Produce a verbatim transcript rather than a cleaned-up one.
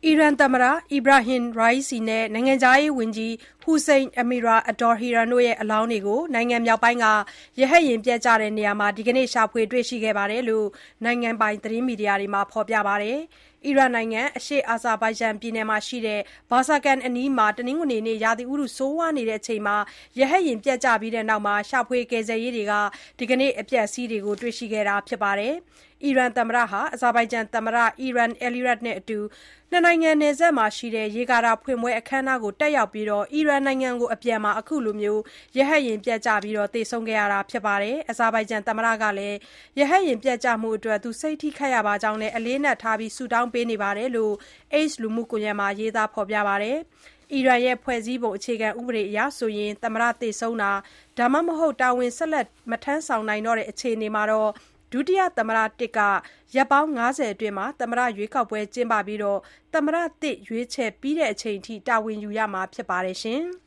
အီရန်သမ္မတ Ebrahim Raisi နဲ့ နိုင်ငံခြားရေးဝန်ကြီး Hossein Amir-Abdollahian တို့ရဲ့ အလောင်းတွေကို နိုင်ငံမြောက်ပိုင်းက ရဟတ်ယာဉ်ပျက်ကျတဲ့နေရာမှာ ဒီကနေ့ ရှာဖွေတွေ့ရှိခဲ့တယ်လို့ နိုင်ငံပိုင်သတင်းမီဒီယာတွေမှာ ဖော်ပြပါတယ်။ အီရန်နိုင်ငံ အရှေ့အာဇာဘိုင်ဂျန်ပြည်နယ်ရှိ Barzangan အနီးမှာ တနင်္ဂနွေနေ့ ရာသီဥတုဆိုးဝါးနေချိန် ရဟတ်ယာဉ်ပျက်ကျပြီးနောက် ရှာဖွေကယ်ဆယ်ရေးတွေက ဒီကနေ့ အပျက်အစီးတွေကို တွေ့ရှိခဲ့တာပါ။ အီရန်သမ္မတဟာ အာဇာဘိုင်ဂျန်သမ္မတ Ilham Aliyev နဲ့အတူ နှစ်နိုင်ငံနယ်စပ်မှာရှိတဲ့ ရေကာတာဖွင့်ပွဲအခမ်းအနားကို တက်ရောက်ပြီး အီရန်နိုင်ငံအပြန် အခုလို ရဟတ်ယာဉ်ပျက်ကျပြီး သေဆုံးခဲ့ရတာပါ။ အာဇာဘိုင်ဂျန်သမ္မတကလည်း ရဟတ်ယာဉ်ပျက်ကျမှုအတွက် စိတ်ထိခိုက်ရပါကြောင်းနဲ့ အလေးအနက်ထား ဆုတောင်းပေးနေတယ်လို့ X လူမှုကွန်ရက်မှာ ရေးသားဖော်ပြပါတယ်။ အီရန်ရဲ့ ဖွဲ့စည်းပုံအခြေခံဥပဒေအရ သမ္မတသေဆုံးတာ ဒါမှမဟုတ် တာဝန်ဆက်လက် မထမ်းဆောင်နိုင်တော့တဲ့ အခြေအနေမှာ ဒုတိယသမ္မတတစ်က ရက်ပေါင်း ၅၀ အတွင်း သမ္မတရွေးကောက်ပွဲကျင်းပပြီး သမ္မတသစ်ရွေးချယ်ပြီးချိန်အထိ တာဝန်ယူရမှာဖြစ်ပါတယ်။